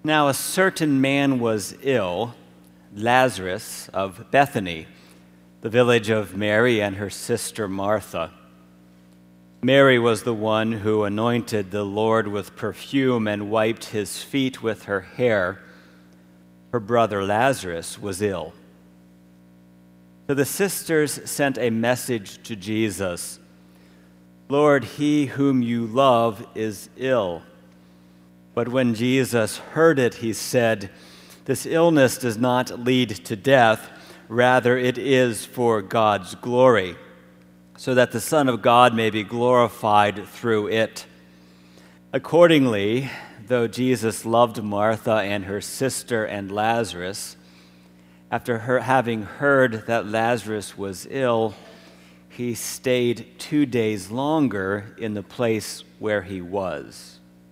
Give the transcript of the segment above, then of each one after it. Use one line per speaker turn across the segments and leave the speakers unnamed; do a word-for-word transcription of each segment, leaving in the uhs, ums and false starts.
Now a certain man was ill, Lazarus of Bethany, the village of Mary and her sister Martha. Mary was the one who anointed the Lord with perfume and wiped his feet with her hair. Her brother Lazarus was ill. So the sisters sent a message to Jesus, "Lord, he whom you love is ill." But when Jesus heard it, he said, "This illness does not lead to death. Rather, it is for God's glory, so that the Son of God may be glorified through it." Accordingly, though Jesus loved Martha and her sister and Lazarus, after her having heard that Lazarus was ill, he stayed two days longer in the place where he was.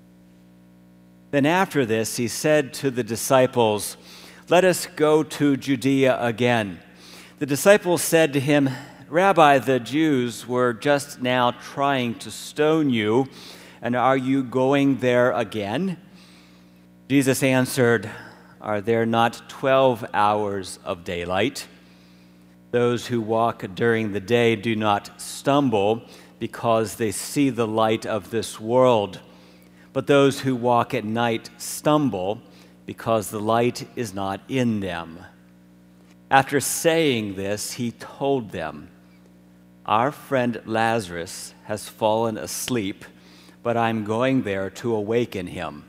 Then after this, he said to the disciples, "Let us go to Judea again." The disciples said to him, "Rabbi, the Jews were just now trying to stone you, and are you going there again?" Jesus answered, "Are there not twelve hours of daylight? Those who walk during the day do not stumble because they see the light of this world. But those who walk at night stumble because the light is not in them." After saying this, he told them, "Our friend Lazarus has fallen asleep, but I'm going there to awaken him."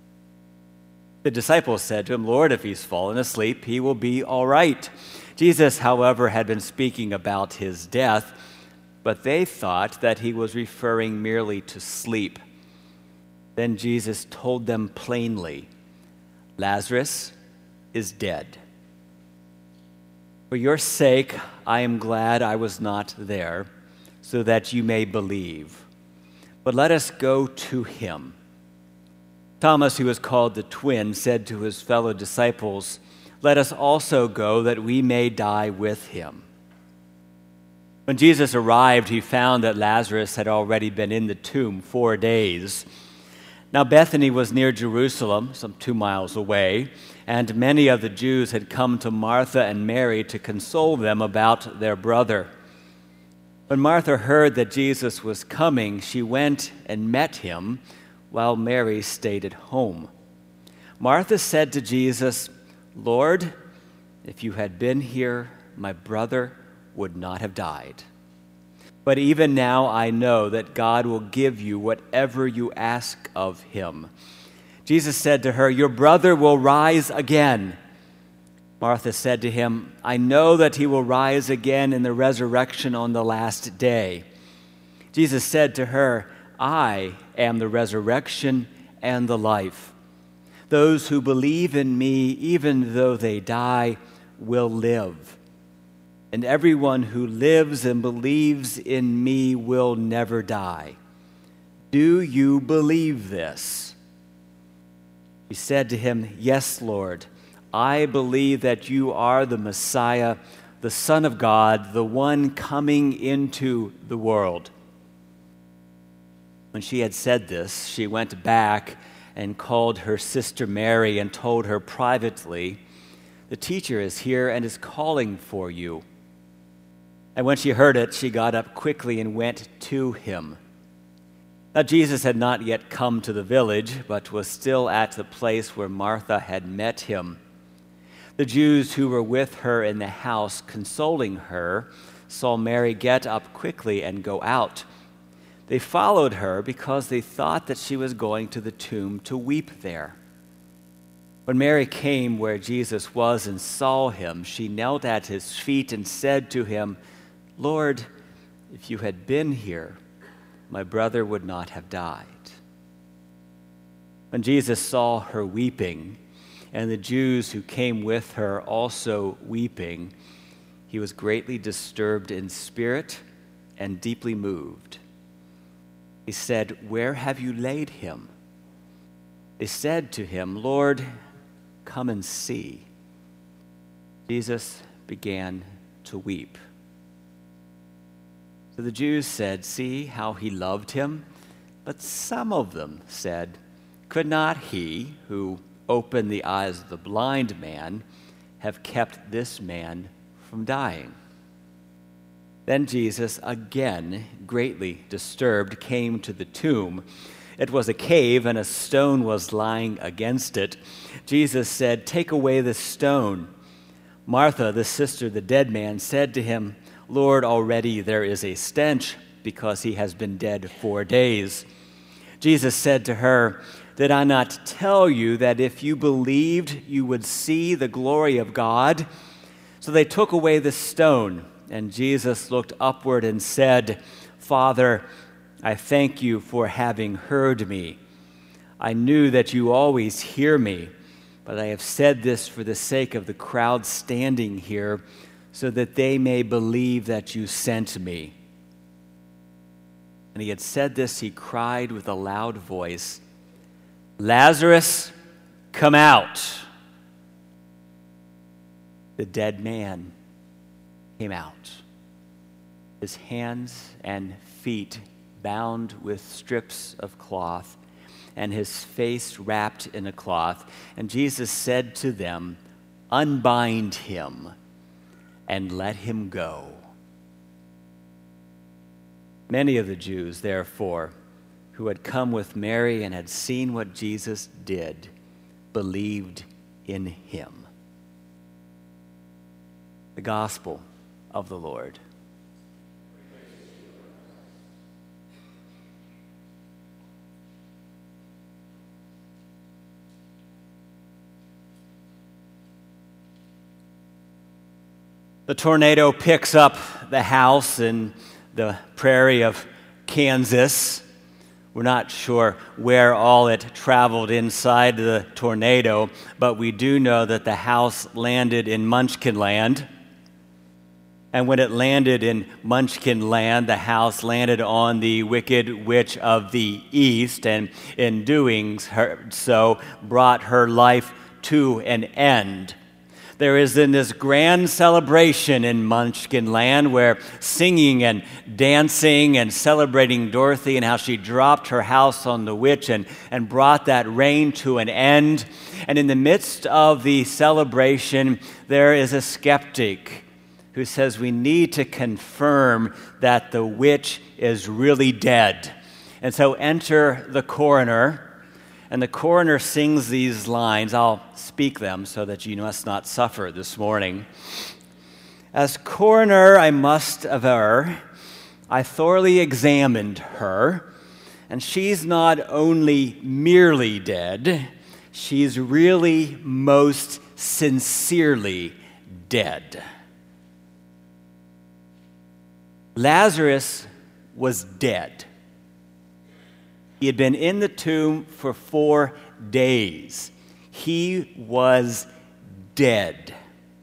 The disciples said to him, "Lord, if he's fallen asleep, he will be all right." Jesus, however, had been speaking about his death, but they thought that he was referring merely to sleep. Then Jesus told them plainly, "Lazarus is dead. For your sake, I am glad I was not there, so that you may believe. But let us go to him." Thomas, who was called the twin, said to his fellow disciples, "Let us also go, that we may die with him." When Jesus arrived, he found that Lazarus had already been in the tomb four days. Now Bethany was near Jerusalem, some two miles away, and many of the Jews had come to Martha and Mary to console them about their brother. When Martha heard that Jesus was coming, she went and met him, while Mary stayed at home. Martha said to Jesus, "Lord, if you had been here, my brother would not have died. But even now I know that God will give you whatever you ask of him." Jesus said to her, "Your brother will rise again." Martha said to him, "I know that he will rise again in the resurrection on the last day." Jesus said to her, "I am the resurrection and the life. Those who believe in me, even though they die, will live. And everyone who lives and believes in me will never die. Do you believe this?" He said to him, "Yes, Lord. I believe that you are the Messiah, the Son of God, the one coming into the world." When she had said this, she went back and called her sister Mary and told her privately, "The teacher is here and is calling for you." And when she heard it, she got up quickly and went to him. Now Jesus had not yet come to the village, but was still at the place where Martha had met him. The Jews who were with her in the house consoling her saw Mary get up quickly and go out. They followed her because they thought that she was going to the tomb to weep there. When Mary came where Jesus was and saw him, she knelt at his feet and said to him, "Lord, if you had been here, my brother would not have died." When Jesus saw her weeping, and the Jews who came with her also weeping, he was greatly disturbed in spirit and deeply moved. He said, "Where have you laid him?" They said to him, "Lord, come and see." Jesus began to weep. So the Jews said, "See how he loved him?" But some of them said, "Could not he who opened the eyes of the blind man have kept this man from dying." Then Jesus, again greatly disturbed, came to the tomb. It was a cave, and a stone was lying against it. Jesus said, "Take away the stone." Martha, the sister of the dead man, said to him, "Lord, already there is a stench, because he has been dead four days." Jesus said to her, "Did I not tell you that if you believed, you would see the glory of God?" So they took away the stone, and Jesus looked upward and said, "Father, I thank you for having heard me. I knew that you always hear me, but I have said this for the sake of the crowd standing here, so that they may believe that you sent me." And he had said this, he cried with a loud voice, "Lazarus, come out." The dead man came out, his hands and feet bound with strips of cloth, and his face wrapped in a cloth. And Jesus said to them, "Unbind him and let him go." Many of the Jews, therefore, who had come with Mary and had seen what Jesus did, believed in him. The Gospel of the Lord. The tornado picks up the house in the prairie of Kansas. We're not sure where all it traveled inside the tornado, but we do know that the house landed in Munchkin Land. And when it landed in Munchkin Land, the house landed on the Wicked Witch of the East, and in doing so, brought her life to an end. There is in this grand celebration in Munchkin Land where singing and dancing and celebrating Dorothy and how she dropped her house on the witch and, and brought that reign to an end. And in the midst of the celebration, there is a skeptic who says we need to confirm that the witch is really dead. And so enter the coroner. And the coroner sings these lines. I'll speak them so that you must not suffer this morning. "As coroner, I must aver, I thoroughly examined her, and she's not only merely dead, she's really most sincerely dead." Lazarus was dead. He had been in the tomb for four days. He was dead.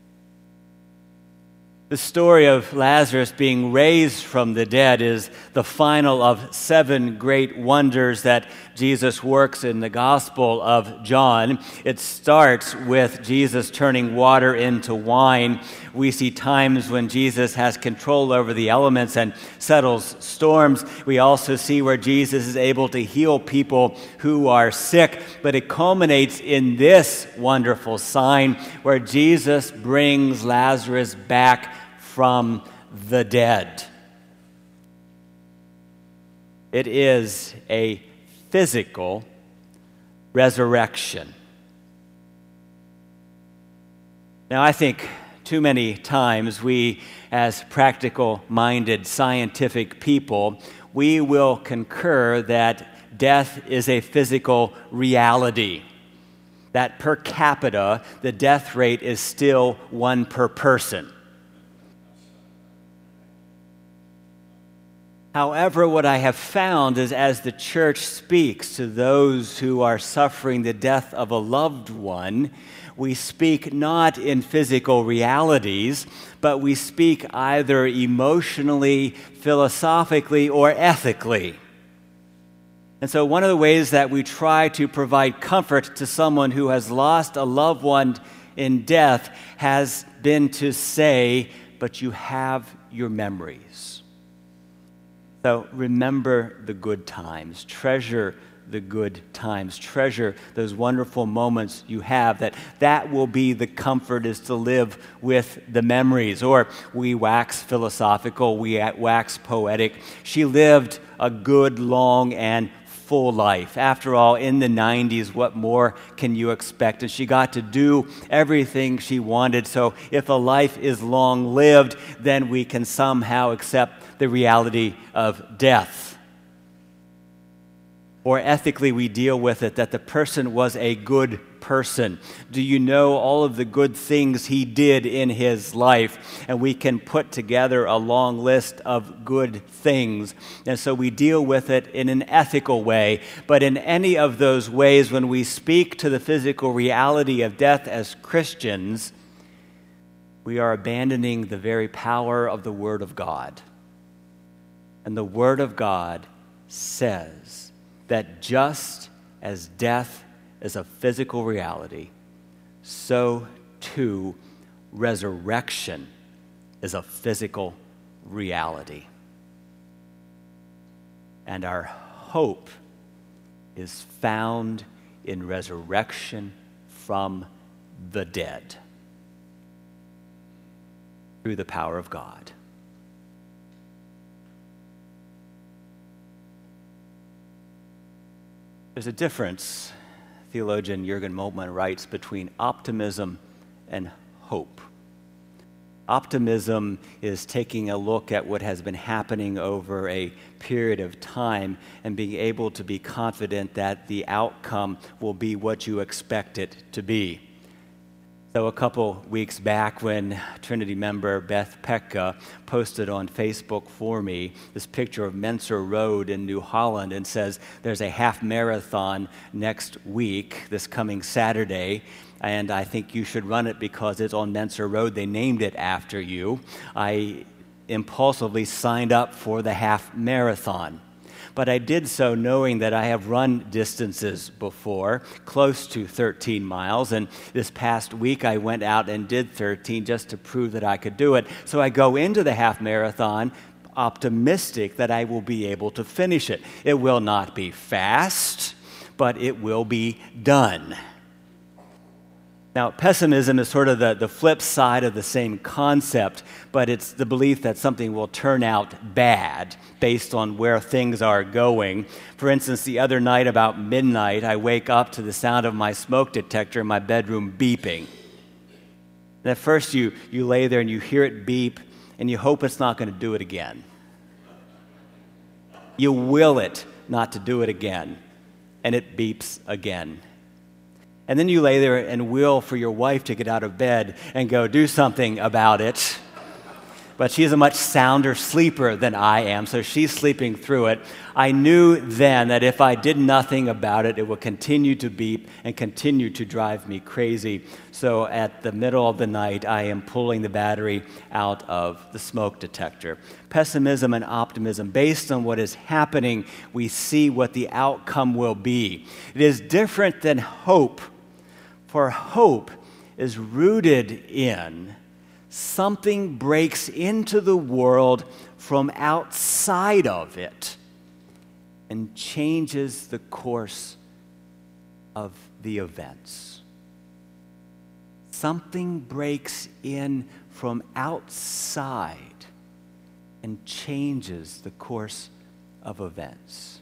The story of Lazarus being raised from the dead is the final of seven great wonders that Jesus works in the Gospel of John. It starts with Jesus turning water into wine. We see times when Jesus has control over the elements and settles storms. We also see where Jesus is able to heal people who are sick. But it culminates in this wonderful sign where Jesus brings Lazarus back from the dead. It is a physical resurrection. Now, I think too many times we, as practical-minded scientific people, we will concur that death is a physical reality, that per capita, the death rate is still one per person. However, what I have found is as the church speaks to those who are suffering the death of a loved one, we speak not in physical realities, but we speak either emotionally, philosophically, or ethically. And so one of the ways that we try to provide comfort to someone who has lost a loved one in death has been to say, but you have your memories. So remember the good times, treasure the good times. Treasure those wonderful moments you have. That that will be the comfort, is to live with the memories. Or we wax philosophical, we wax poetic. She lived a good, long, and full life. After all, in the nineties, what more can you expect? And she got to do everything she wanted. So if a life is long-lived, then we can somehow accept the reality of death. Or ethically, we deal with it that the person was a good person. Do you know all of the good things he did in his life? And we can put together a long list of good things. And so we deal with it in an ethical way. But in any of those ways, when we speak to the physical reality of death as Christians, we are abandoning the very power of the Word of God. And the Word of God says that just as death is a physical reality, so too resurrection is a physical reality. And our hope is found in resurrection from the dead through the power of God. There's a difference, theologian Jürgen Moltmann writes, between optimism and hope. Optimism is taking a look at what has been happening over a period of time and being able to be confident that the outcome will be what you expect it to be. So a couple weeks back, when Trinity member Beth Pekka posted on Facebook for me this picture of Menser Road in New Holland and says there's a half marathon next week, this coming Saturday, and I think you should run it because it's on Menser Road. They named it after you. I impulsively signed up for the half marathon. But I did so knowing that I have run distances before, close to thirteen miles, and this past week I went out and did thirteen just to prove that I could do it. So I go into the half marathon optimistic that I will be able to finish it. It will not be fast, but it will be done. Now, pessimism is sort of the, the flip side of the same concept, but it's the belief that something will turn out bad based on where things are going. For instance, the other night about midnight, I wake up to the sound of my smoke detector in my bedroom beeping. And at first you, you lay there and you hear it beep, and you hope it's not going to do it again. You will it not to do it again, and it beeps again. And then you lay there and will for your wife to get out of bed and go do something about it. But she's a much sounder sleeper than I am, so she's sleeping through it. I knew then that if I did nothing about it, it would continue to beep and continue to drive me crazy. So at the middle of the night, I am pulling the battery out of the smoke detector. Pessimism and optimism, based on what is happening, we see what the outcome will be. It is different than hope. For hope is rooted in something breaks into the world from outside of it and changes the course of the events. Something breaks in from outside and changes the course of events.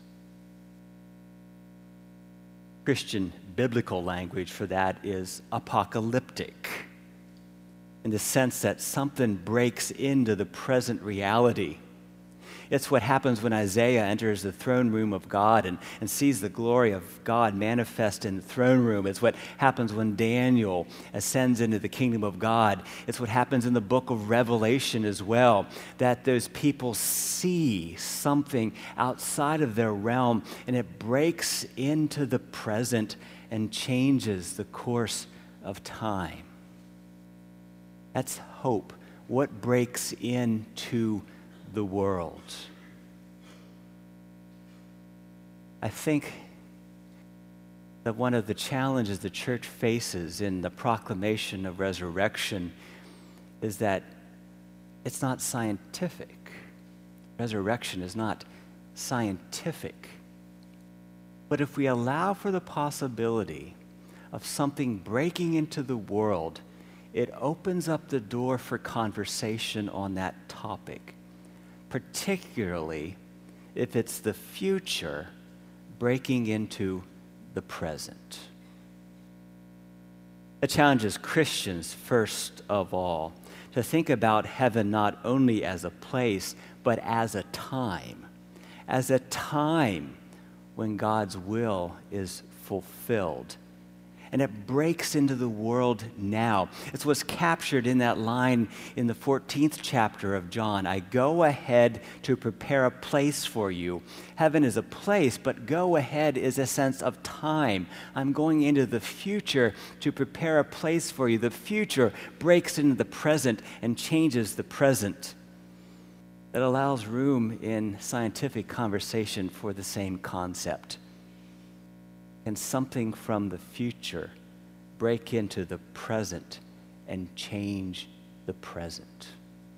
Christian biblical language for that is apocalyptic, in the sense that something breaks into the present reality. It's what happens when Isaiah enters the throne room of God and, and sees the glory of God manifest in the throne room. It's what happens when Daniel ascends into the kingdom of God. It's what happens in the book of Revelation as well, that those people see something outside of their realm, and it breaks into the present and changes the course of time. That's hope. What breaks into the world? I think that one of the challenges the church faces in the proclamation of resurrection is that it's not scientific. Resurrection is not scientific. But if we allow for the possibility of something breaking into the world, it opens up the door for conversation on that topic, particularly if it's the future breaking into the present. It challenges Christians, first of all, to think about heaven not only as a place, but as a time, as a time when God's will is fulfilled. And it breaks into the world now. It's what's captured in that line in the fourteenth chapter of John. I go ahead to prepare a place for you. Heaven is a place, but go ahead is a sense of time. I'm going into the future to prepare a place for you. The future breaks into the present and changes the present. It allows room in scientific conversation for the same concept. Can something from the future break into the present and change the present?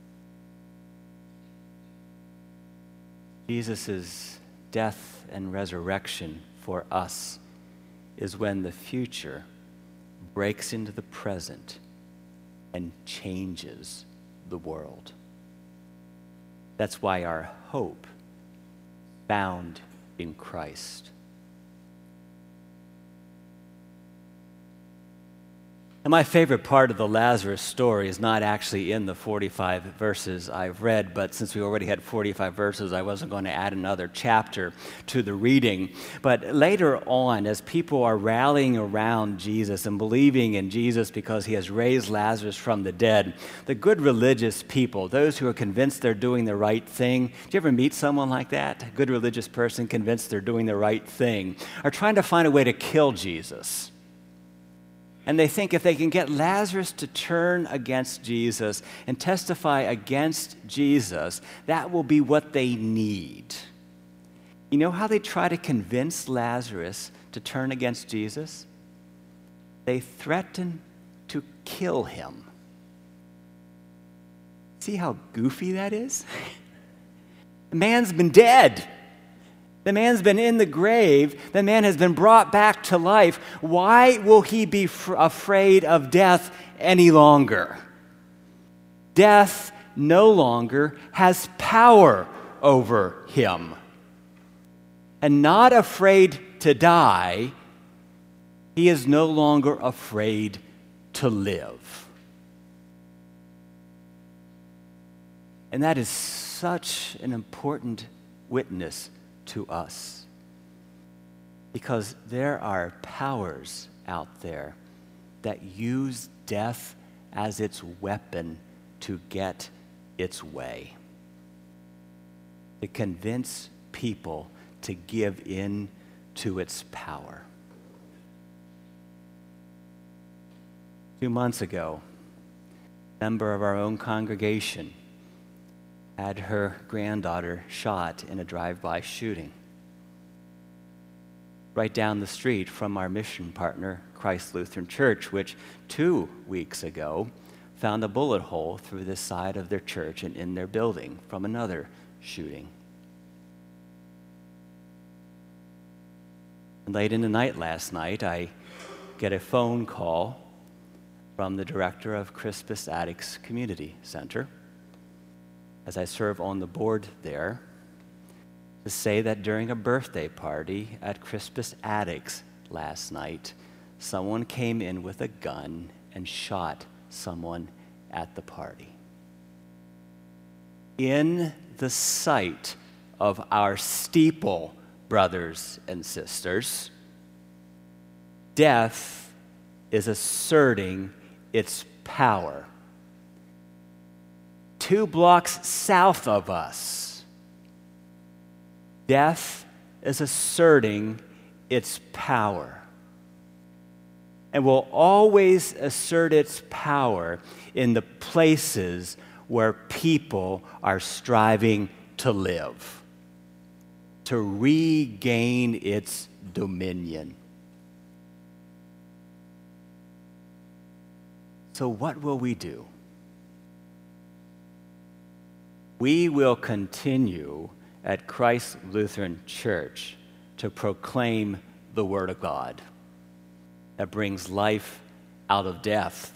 Jesus' death and resurrection for us is when the future breaks into the present and changes the world. That's why our hope found in Christ. And my favorite part of the Lazarus story is not actually in the forty-five verses I've read, but since we already had forty-five verses, I wasn't going to add another chapter to the reading. But later on, as people are rallying around Jesus and believing in Jesus because he has raised Lazarus from the dead, the good religious people, those who are convinced they're doing the right thing, do you ever meet someone like that? A good religious person convinced they're doing the right thing, are trying to find a way to kill Jesus. And they think if they can get Lazarus to turn against Jesus and testify against Jesus, that will be what they need. You know how they try to convince Lazarus to turn against Jesus? They threaten to kill him. See how goofy that is? The man's been dead. The man's been in the grave. The man has been brought back to life. Why will he be f- afraid of death any longer? Death no longer has power over him. And not afraid to die, he is no longer afraid to live. And that is such an important witness to us, because there are powers out there that use death as its weapon to get its way, to convince people to give in to its power. Two months ago, a member of our own congregation had her granddaughter shot in a drive-by shooting right down the street from our mission partner, Christ Lutheran Church, which two weeks ago found a bullet hole through the side of their church and in their building from another shooting. And late in the night last night, I get a phone call from the director of Crispus Attucks Community Center, as I serve on the board there, to say that during a birthday party at Crispus Attucks last night, someone came in with a gun and shot someone at the party. In the sight of our steeple brothers and sisters, death is asserting its power. Two blocks south of us, death is asserting its power, and will always assert its power in the places where people are striving to live, to regain its dominion. So what will we do? We will continue at Christ Lutheran Church to proclaim the Word of God that brings life out of death.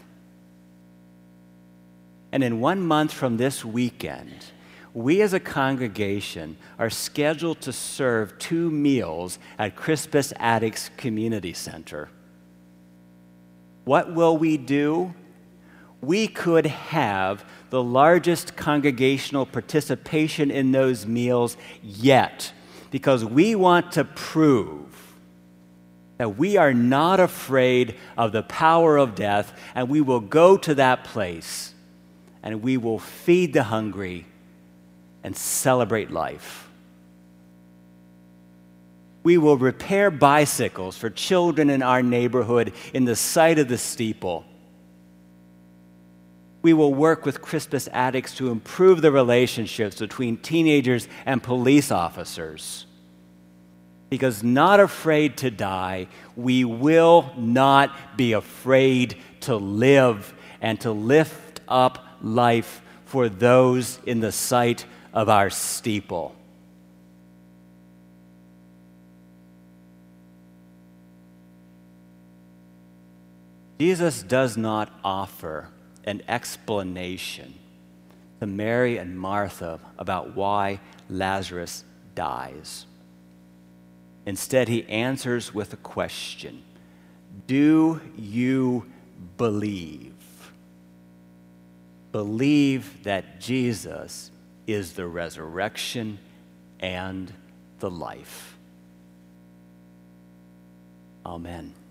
And in one month from this weekend, we as a congregation are scheduled to serve two meals at Crispus Attucks Community Center. What will we do? We could have the largest congregational participation in those meals yet, because we want to prove that we are not afraid of the power of death, and we will go to that place and we will feed the hungry and celebrate life. We will repair bicycles for children in our neighborhood in the sight of the steeple. We will work with Crispus Attucks to improve the relationships between teenagers and police officers. Because not afraid to die, we will not be afraid to live and to lift up life for those in the sight of our steeple. Jesus does not offer an explanation to Mary and Martha about why Lazarus dies. Instead, he answers with a question: do you believe? Believe that Jesus is the resurrection and the life. Amen.